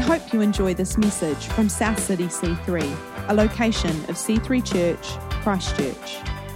hope you enjoy this message from South City C3, a location of C3 Church, Christchurch.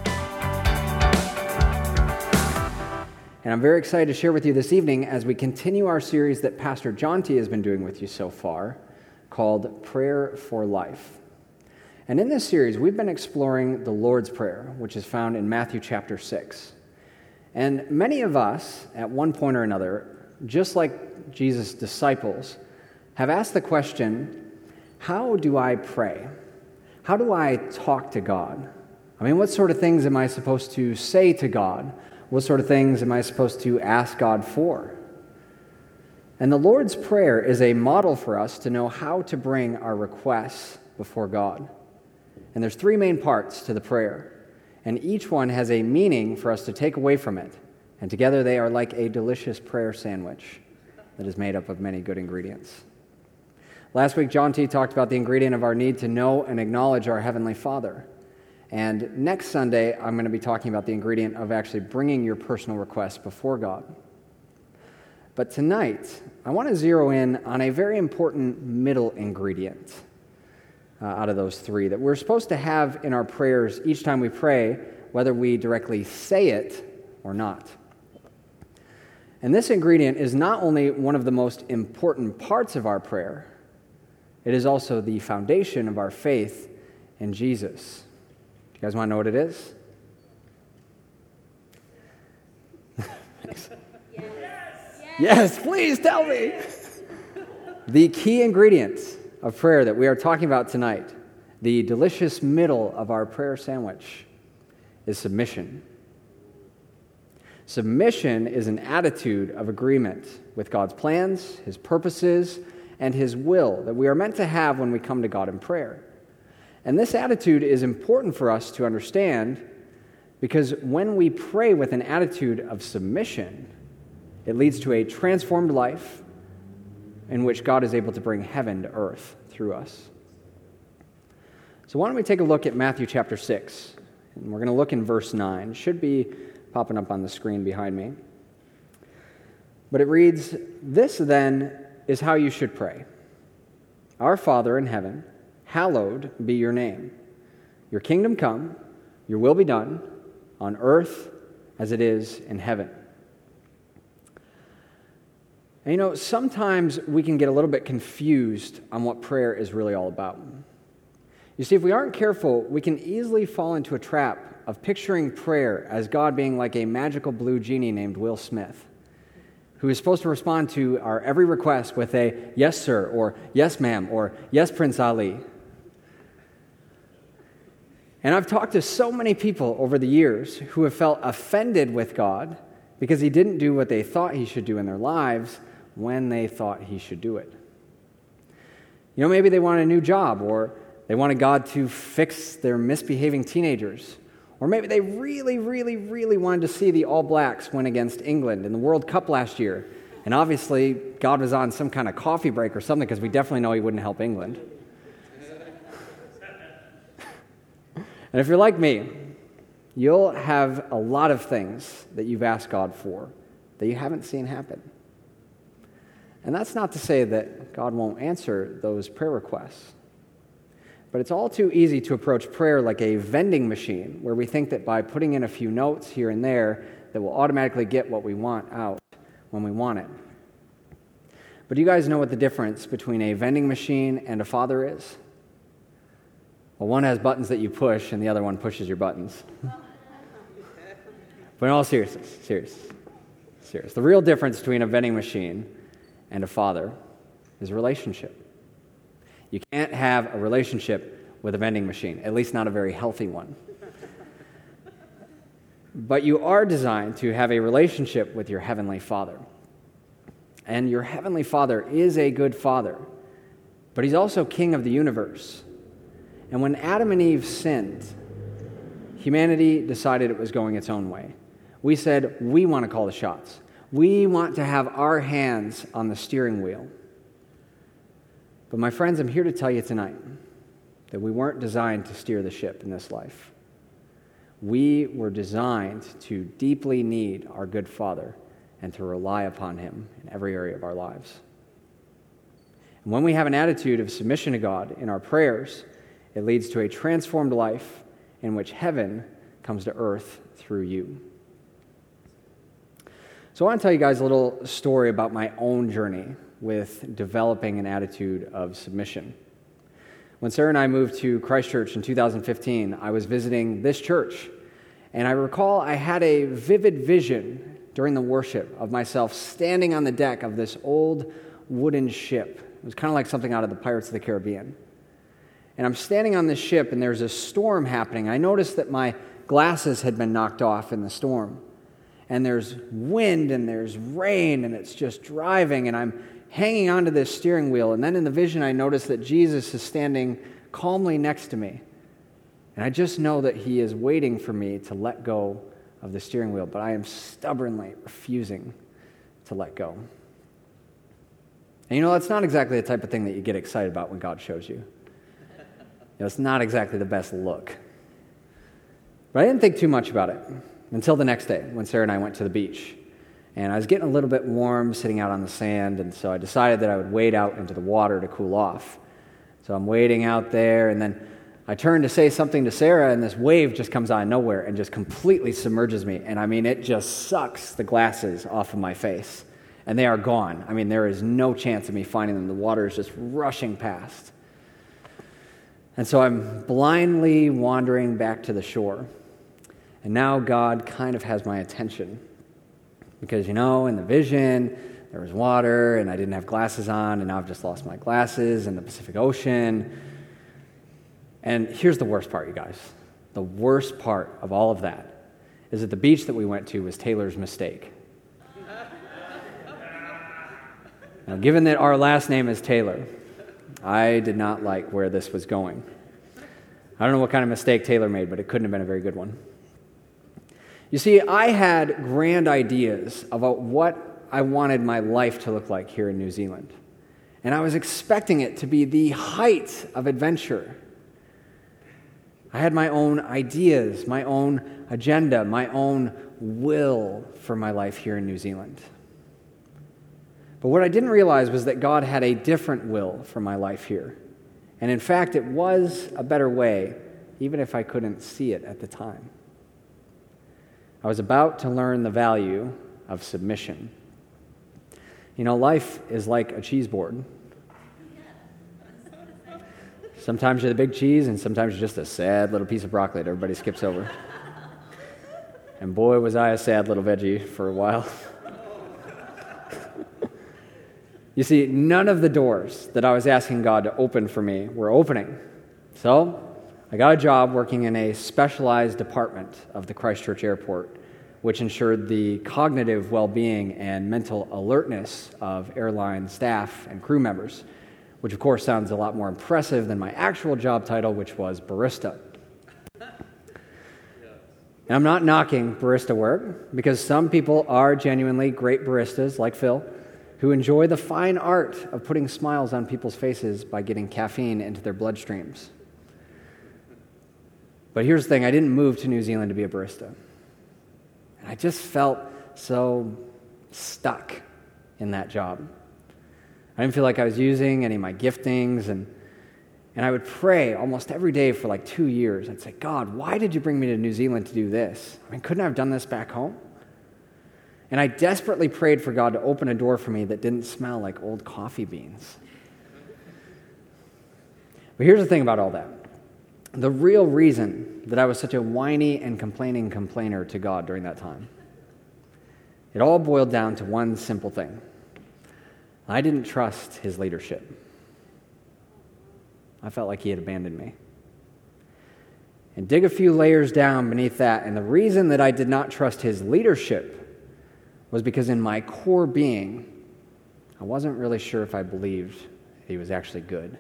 And I'm very excited to share with you this evening as we continue our series that Pastor John T. has been doing with you so far, called Prayer for Life. And in this series, we've been exploring the Lord's Prayer, which is found in Matthew chapter 6. And many of us, at one point or another, just like Jesus' disciples, have asked the question, how do I pray? How do I talk to God? I mean, what sort of things am I supposed to say to God? What sort of things am I supposed to ask God for? And the Lord's Prayer is a model for us to know how to bring our requests before God. And there's three main parts to the prayer, and each one has a meaning for us to take away from it. And together they are like a delicious prayer sandwich that is made up of many good ingredients. Last week, John T. talked about the ingredient of our need to know and acknowledge our Heavenly Father. And next Sunday, I'm going to be talking about the ingredient of actually bringing your personal requests before God. But tonight, I want to zero in on a very important middle ingredient out of those three that we're supposed to have in our prayers each time we pray, whether we directly say it or not. And this ingredient is not only one of the most important parts of our prayer, it is also the foundation of our faith in Jesus. You guys want to know what it is? Yes, please tell me. The key ingredient of prayer that we are talking about tonight, the delicious middle of our prayer sandwich, is submission. Submission is an attitude of agreement with God's plans, His purposes, and His will that we are meant to have when we come to God in prayer. And this attitude is important for us to understand because when we pray with an attitude of submission, it leads to a transformed life in which God is able to bring heaven to earth through us. So why don't we take a look at Matthew chapter 6, and we're going to look in verse 9. It should be popping up on the screen behind me. But it reads, "This then is how you should pray. Our Father in heaven, hallowed be your name. Your kingdom come, your will be done, on earth as it is in heaven." And you know, sometimes we can get a little bit confused on what prayer is really all about. You see, if we aren't careful, we can easily fall into a trap of picturing prayer as God being like a magical blue genie named Will Smith, who is supposed to respond to our every request with a "yes, sir," or "yes, ma'am," or "yes, Prince Ali." And I've talked to so many people over the years who have felt offended with God because He didn't do what they thought He should do in their lives when they thought He should do it. You know, maybe they want a new job, or they wanted God to fix their misbehaving teenagers, or maybe they really, really, really wanted to see the All Blacks win against England in the World Cup last year. And obviously, God was on some kind of coffee break or something because we definitely know He wouldn't help England. And if you're like me, you'll have a lot of things that you've asked God for that you haven't seen happen. And that's not to say that God won't answer those prayer requests. But it's all too easy to approach prayer like a vending machine, where we think that by putting in a few notes here and there, that we'll automatically get what we want out when we want it. But do you guys know what the difference between a vending machine and a father is? Well, one has buttons that you push, and the other one pushes your buttons. But in all seriousness, the real difference between a vending machine and a father is a relationship. You can't have a relationship with a vending machine, at least not a very healthy one. But you are designed to have a relationship with your Heavenly Father. And your Heavenly Father is a good Father, but He's also King of the universe. And when Adam and Eve sinned, humanity decided it was going its own way. We said, we want to call the shots. We want to have our hands on the steering wheel. But my friends, I'm here to tell you tonight that we weren't designed to steer the ship in this life. We were designed to deeply need our good Father and to rely upon Him in every area of our lives. And when we have an attitude of submission to God in our prayers, it leads to a transformed life in which heaven comes to earth through you. So I want to tell you guys a little story about my own journey with developing an attitude of submission. When Sarah and I moved to Christ Church in 2015, I was visiting this church, and I recall I had a vivid vision during the worship of myself standing on the deck of this old wooden ship. It was kind of like something out of the Pirates of the Caribbean. And I'm standing on this ship, and there's a storm happening. I noticed that my glasses had been knocked off in the storm. And there's wind, and there's rain, and it's just driving, and I'm hanging onto this steering wheel. And then in the vision, I noticed that Jesus is standing calmly next to me. And I just know that he is waiting for me to let go of the steering wheel, but I am stubbornly refusing to let go. And that's not exactly the type of thing that you get excited about when God shows you. It's not exactly the best look. But I didn't think too much about it until the next day when Sarah and I went to the beach. And I was getting a little bit warm sitting out on the sand, and so I decided that I would wade out into the water to cool off. So I'm wading out there, and then I turn to say something to Sarah, and this wave just comes out of nowhere and just completely submerges me. And it just sucks the glasses off of my face. And they are gone. There is no chance of me finding them. The water is just rushing past. And so I'm blindly wandering back to the shore. And now God kind of has my attention. Because, in the vision, there was water, and I didn't have glasses on, and now I've just lost my glasses in the Pacific Ocean. And here's the worst part, you guys. The worst part of all of that is that the beach that we went to was Taylor's mistake. Now, given that our last name is Taylor, I did not like where this was going. I don't know what kind of mistake Taylor made, but it couldn't have been a very good one. You see, I had grand ideas about what I wanted my life to look like here in New Zealand. And I was expecting it to be the height of adventure. I had my own ideas, my own agenda, my own will for my life here in New Zealand. But what I didn't realize was that God had a different will for my life here. And in fact, it was a better way, even if I couldn't see it at the time. I was about to learn the value of submission. Life is like a cheese board. Sometimes you're the big cheese, and sometimes you're just a sad little piece of broccoli that everybody skips over. And boy, was I a sad little veggie for a while. You see, none of the doors that I was asking God to open for me were opening. So I got a job working in a specialized department of the Christchurch Airport, which ensured the cognitive well-being and mental alertness of airline staff and crew members, which of course sounds a lot more impressive than my actual job title, which was barista. And I'm not knocking barista work, because some people are genuinely great baristas, like Phil, who enjoy the fine art of putting smiles on people's faces by getting caffeine into their bloodstreams. But here's the thing, I didn't move to New Zealand to be a barista. And I just felt so stuck in that job. I didn't feel like I was using any of my giftings, and I would pray almost every day for like 2 years. I'd say, God, why did you bring me to New Zealand to do this? Couldn't I have done this back home? And I desperately prayed for God to open a door for me that didn't smell like old coffee beans. But here's the thing about all that. The real reason that I was such a whiny and complaining complainer to God during that time, it all boiled down to one simple thing. I didn't trust his leadership. I felt like he had abandoned me. And dig a few layers down beneath that, and the reason that I did not trust his leadership was because in my core being, I wasn't really sure if I believed that he was actually good.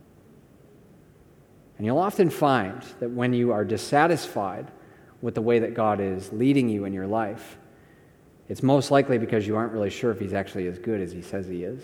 And you'll often find that when you are dissatisfied with the way that God is leading you in your life, it's most likely because you aren't really sure if he's actually as good as he says he is.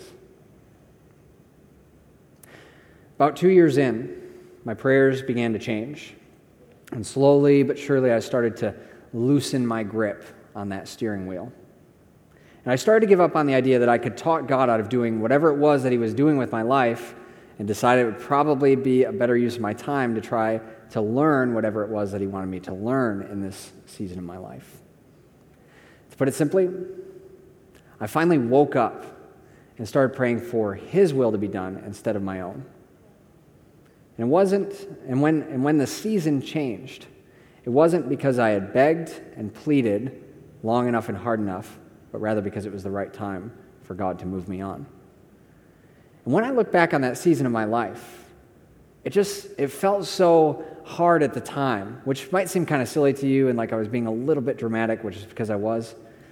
About 2 years in, my prayers began to change. And slowly but surely I started to loosen my grip on that steering wheel. And I started to give up on the idea that I could talk God out of doing whatever it was that he was doing with my life, and decided it would probably be a better use of my time to try to learn whatever it was that he wanted me to learn in this season of my life. To put it simply, I finally woke up and started praying for his will to be done instead of my own. And when the season changed, it wasn't because I had begged and pleaded long enough and hard enough, but rather because it was the right time for God to move me on. And when I look back on that season of my life, it felt so hard at the time, which might seem kind of silly to you and like I was being a little bit dramatic, which is because I was.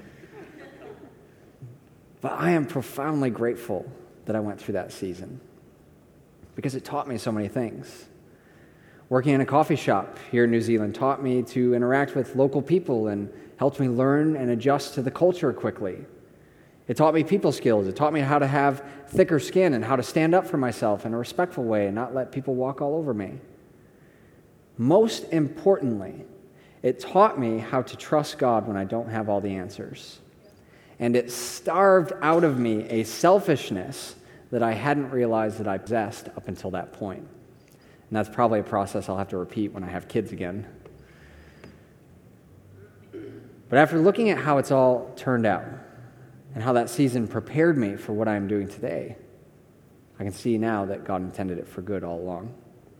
But I am profoundly grateful that I went through that season because it taught me so many things. Working in a coffee shop here in New Zealand taught me to interact with local people and helped me learn and adjust to the culture quickly. It taught me people skills. It taught me how to have thicker skin and how to stand up for myself in a respectful way and not let people walk all over me. Most importantly, it taught me how to trust God when I don't have all the answers. And it starved out of me a selfishness that I hadn't realized that I possessed up until that point. And that's probably a process I'll have to repeat when I have kids again. But after looking at how it's all turned out and how that season prepared me for what I'm doing today, I can see now that God intended it for good all along.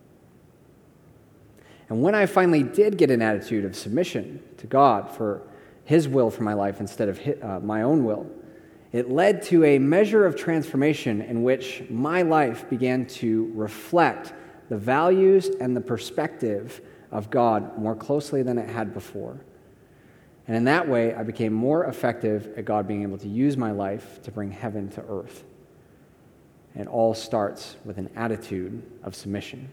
And when I finally did get an attitude of submission to God for his will for my life instead of my own will, it led to a measure of transformation in which my life began to reflect the values and the perspective of God more closely than it had before. And in that way, I became more effective at God being able to use my life to bring heaven to earth. And it all starts with an attitude of submission.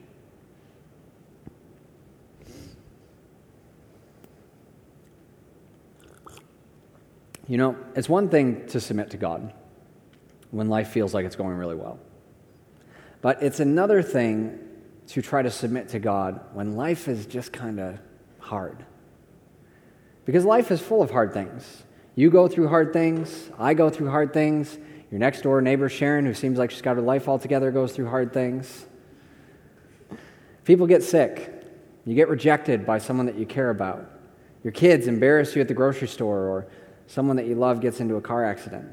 You know, it's one thing to submit to God when life feels like it's going really well. But it's another thing to try to submit to God when life is just kind of hard. Because life is full of hard things. You go through hard things. I go through hard things. Your next door neighbor, Sharon, who seems like she's got her life all together, goes through hard things. People get sick. You get rejected by someone that you care about. Your kids embarrass you at the grocery store, or someone that you love gets into a car accident.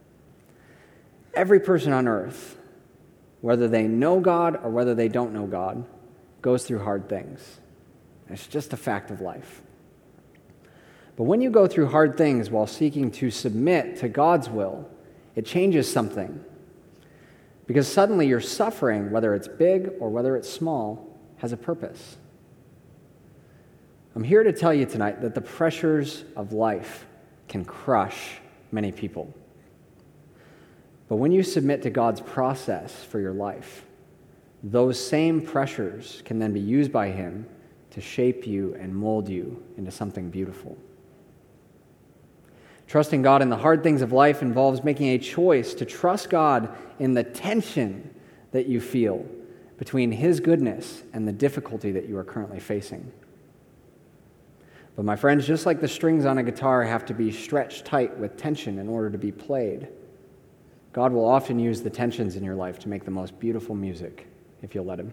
Every person on earth, whether they know God or whether they don't know God, goes through hard things. It's just a fact of life. But when you go through hard things while seeking to submit to God's will, it changes something. Because suddenly your suffering, whether it's big or whether it's small, has a purpose. I'm here to tell you tonight that the pressures of life can crush many people. But when you submit to God's process for your life, those same pressures can then be used by him to shape you and mold you into something beautiful. Trusting God in the hard things of life involves making a choice to trust God in the tension that you feel between his goodness and the difficulty that you are currently facing. But my friends, just like the strings on a guitar have to be stretched tight with tension in order to be played, God will often use the tensions in your life to make the most beautiful music, if you'll let him.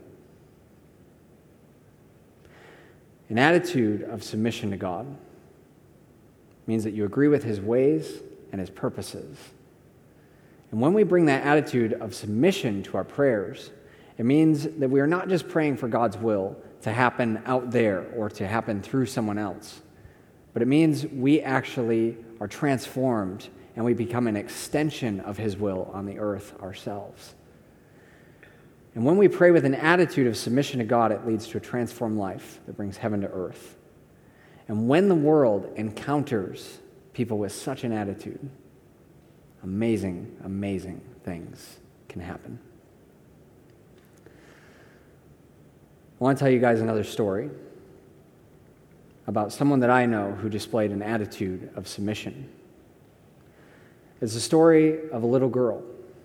An attitude of submission to God means that you agree with his ways and his purposes. And when we bring that attitude of submission to our prayers, it means that we are not just praying for God's will to happen out there or to happen through someone else, but it means we actually are transformed and we become an extension of his will on the earth ourselves. And when we pray with an attitude of submission to God, it leads to a transformed life that brings heaven to earth. And when the world encounters people with such an attitude, amazing, amazing things can happen. I want to tell you guys another story about someone that I know who displayed an attitude of submission. It's a story of a little girl,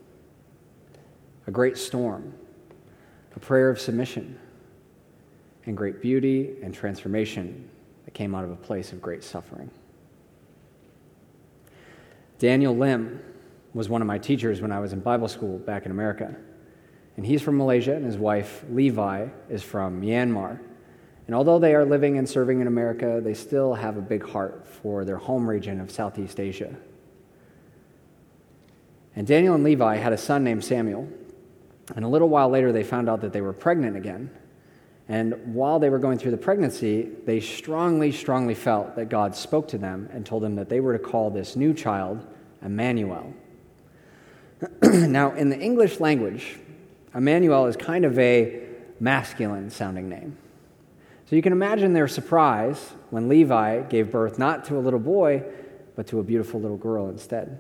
a great storm, a prayer of submission, and great beauty and transformation that came out of a place of great suffering. Daniel Lim was one of my teachers when I was in Bible school back in America. And he's from Malaysia, and his wife, Levi, is from Myanmar. And although they are living and serving in America, they still have a big heart for their home region of Southeast Asia. And Daniel and Levi had a son named Samuel. And a little while later, they found out that they were pregnant again. And while they were going through the pregnancy, they strongly felt that God spoke to them and told them that they were to call this new child Emmanuel. Now, in the English language, Emmanuel is kind of a masculine-sounding name. So you can imagine their surprise when Levi gave birth not to a little boy, but to a beautiful little girl instead.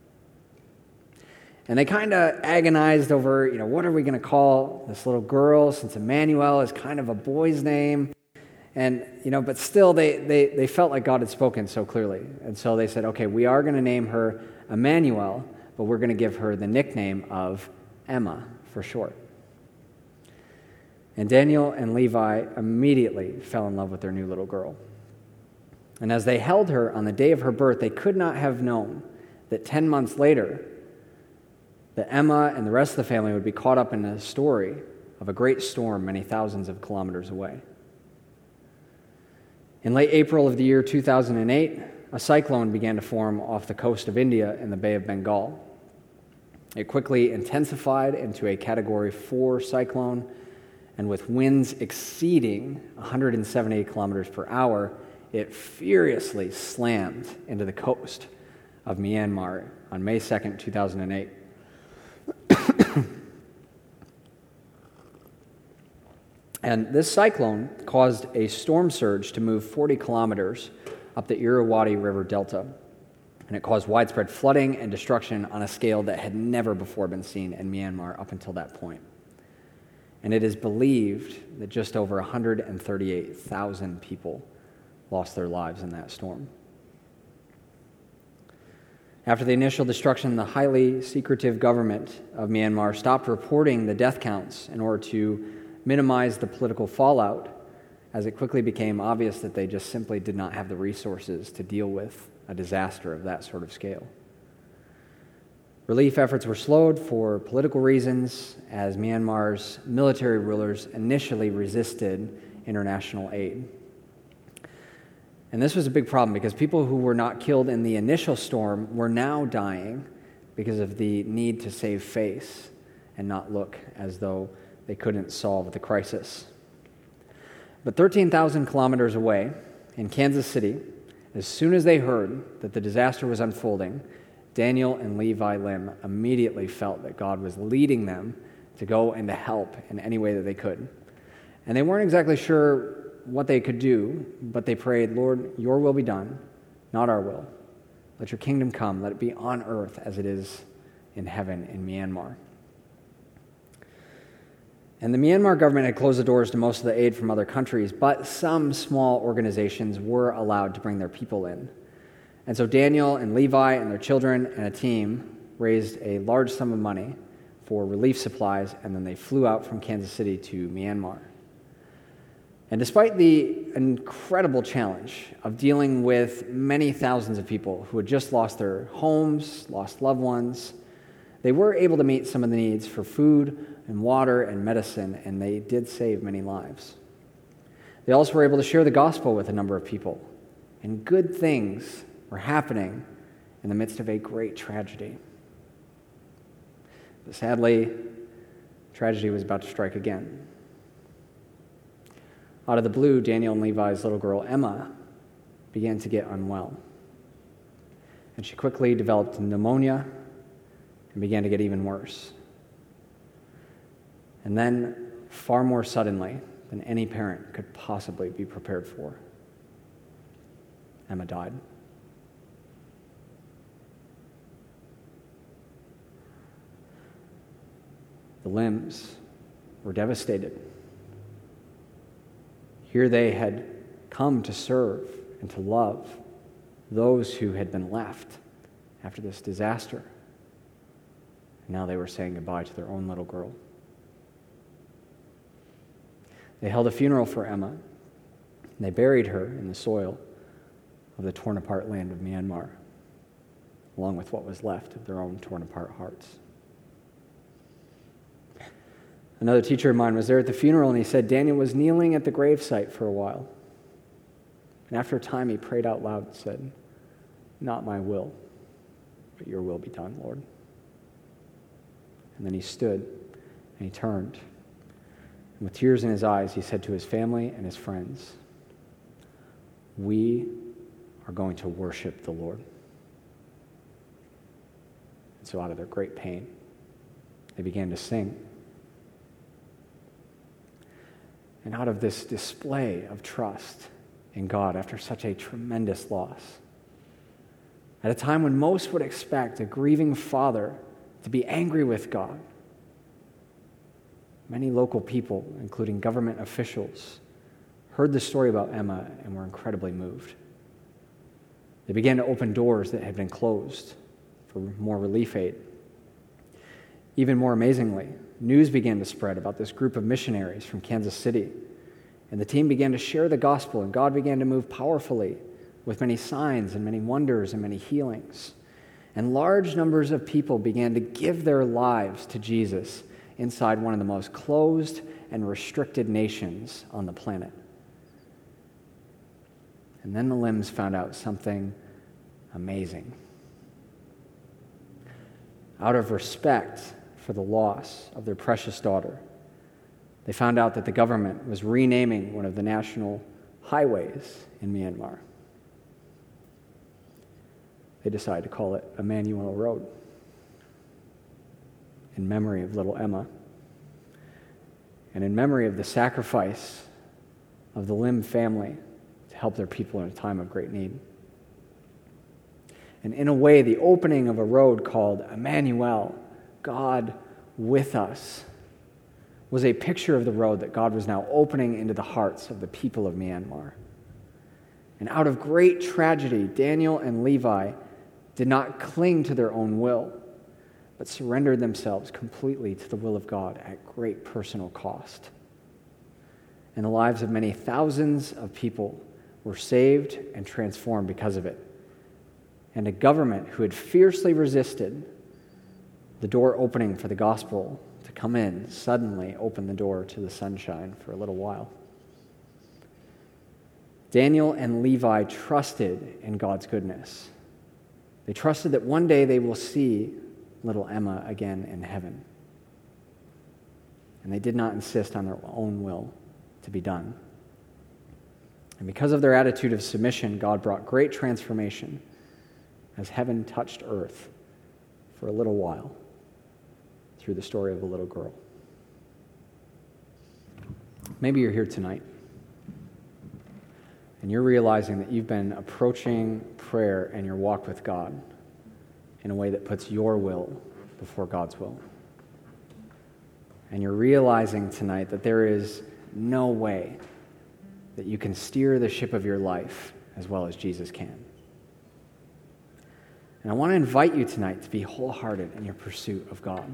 And they kind of agonized over, what are we going to call this little girl, since Emmanuel is kind of a boy's name. And, but still they felt like God had spoken so clearly. And so they said, okay, we are going to name her Emmanuel, but we're going to give her the nickname of Emma for short. And Daniel and Levi immediately fell in love with their new little girl. And as they held her on the day of her birth, they could not have known that 10 months later, that Emma and the rest of the family would be caught up in a story of a great storm many thousands of kilometers away. In late April of the year 2008, a cyclone began to form off the coast of India in the Bay of Bengal. It quickly intensified into a Category 4 cyclone, and with winds exceeding 178 kilometers per hour, it furiously slammed into the coast of Myanmar on May 2nd, 2008. And this cyclone caused a storm surge to move 40 kilometers up the Irrawaddy River Delta. And it caused widespread flooding and destruction on a scale that had never before been seen in Myanmar up until that point. And it is believed that just over 138,000 people lost their lives in that storm. After the initial destruction, the highly secretive government of Myanmar stopped reporting the death counts in order to minimize the political fallout, as it quickly became obvious that they just simply did not have the resources to deal with a disaster of that sort of scale. Relief efforts were slowed for political reasons, as Myanmar's military rulers initially resisted international aid. And this was a big problem because people who were not killed in the initial storm were now dying because of the need to save face and not look as though they couldn't solve the crisis. But 13,000 kilometers away in Kansas City, as soon as they heard that the disaster was unfolding, Daniel and Levi Lim immediately felt that God was leading them to go and to help in any way that they could. And they weren't exactly sure what they could do, but they prayed, Lord, your will be done, not our will. Let your kingdom come. Let it be on earth as it is in heaven in Myanmar. And the Myanmar government had closed the doors to most of the aid from other countries, but some small organizations were allowed to bring their people in. And so Daniel and Levi and their children and a team raised a large sum of money for relief supplies, and then they flew out from Kansas City to Myanmar. And despite the incredible challenge of dealing with many thousands of people who had just lost their homes, lost loved ones, they were able to meet some of the needs for food and water and medicine, and they did save many lives. They also were able to share the gospel with a number of people, and good things were happening in the midst of a great tragedy. But sadly, tragedy was about to strike again. Out of the blue, Daniel and Levi's little girl, Emma, began to get unwell. And she quickly developed pneumonia and began to get even worse. And then, far more suddenly than any parent could possibly be prepared for, Emma died. The Lims were devastated. Here they had come to serve and to love those who had been left after this disaster. And now they were saying goodbye to their own little girl. They held a funeral for Emma, and they buried her in the soil of the torn-apart land of Myanmar. along with what was left of their own torn-apart hearts. Another teacher of mine was there at the funeral, and he said Daniel was kneeling at the gravesite for a while. And after a time, he prayed out loud and said, "Not my will, but your will be done, Lord." And then he stood, and he turned. And with tears in his eyes, he said to his family and his friends, "We are going to worship the Lord." And so out of their great pain, they began to sing. And out of this display of trust in God after such a tremendous loss, at a time when most would expect a grieving father to be angry with God, many local people, including government officials, heard the story about Emma and were incredibly moved. They began to open doors that had been closed for more relief aid. Even more amazingly, news began to spread about this group of missionaries from Kansas City, and the team began to share the gospel, and God began to move powerfully with many signs and many wonders and many healings. And large numbers of people began to give their lives to Jesus inside one of the most closed and restricted nations on the planet. And then the Lims found out something amazing. Out of respect for the loss of their precious daughter, they found out that the government was renaming one of the national highways in Myanmar. They decided to call it Emmanuel Road, in memory of little Emma, and in memory of the sacrifice of the Lim family to help their people in a time of great need. And in a way, the opening of a road called Emmanuel, God with us, was a picture of the road that God was now opening into the hearts of the people of Myanmar. And out of great tragedy, Daniel and Levi did not cling to their own will, but surrendered themselves completely to the will of God at great personal cost. And the lives of many thousands of people were saved and transformed because of it. And a government who had fiercely resisted the door opening for the gospel to come in suddenly opened the door to the sunshine for a little while. Daniel and Levi trusted in God's goodness. They trusted that one day they will see little Emma again in heaven. And they did not insist on their own will to be done. And because of their attitude of submission, God brought great transformation as heaven touched earth for a little while through the story of a little girl. Maybe you're here tonight and you're realizing that you've been approaching prayer and your walk with God in a way that puts your will before God's will. And you're realizing tonight that there is no way that you can steer the ship of your life as well as Jesus can. And I want to invite you tonight to be wholehearted in your pursuit of God.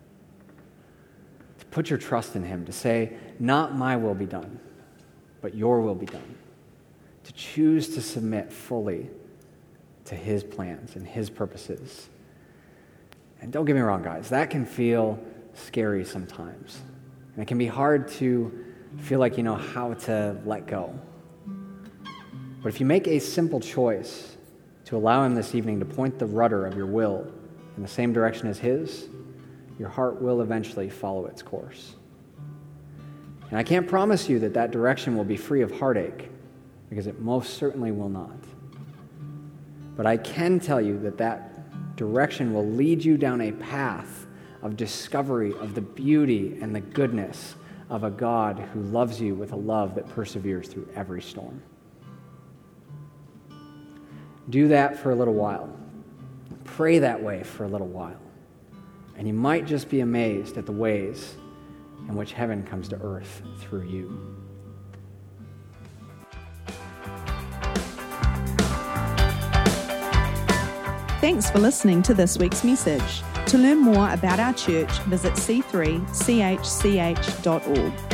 To put your trust in Him, to say, not my will be done, but your will be done. To choose to submit fully to His plans and His purposes. And don't get me wrong, guys, that can feel scary sometimes. And it can be hard to feel like you know how to let go. But if you make a simple choice to allow Him this evening to point the rudder of your will in the same direction as His, your heart will eventually follow its course. And I can't promise you that that direction will be free of heartache, because it most certainly will not. But I can tell you that that direction will lead you down a path of discovery of the beauty and the goodness of a God who loves you with a love that perseveres through every storm. Do that for a little while. Pray that way for a little while. And you might just be amazed at the ways in which heaven comes to earth through you. Thanks for listening to this week's message. To learn more about our church, visit c3chch.org.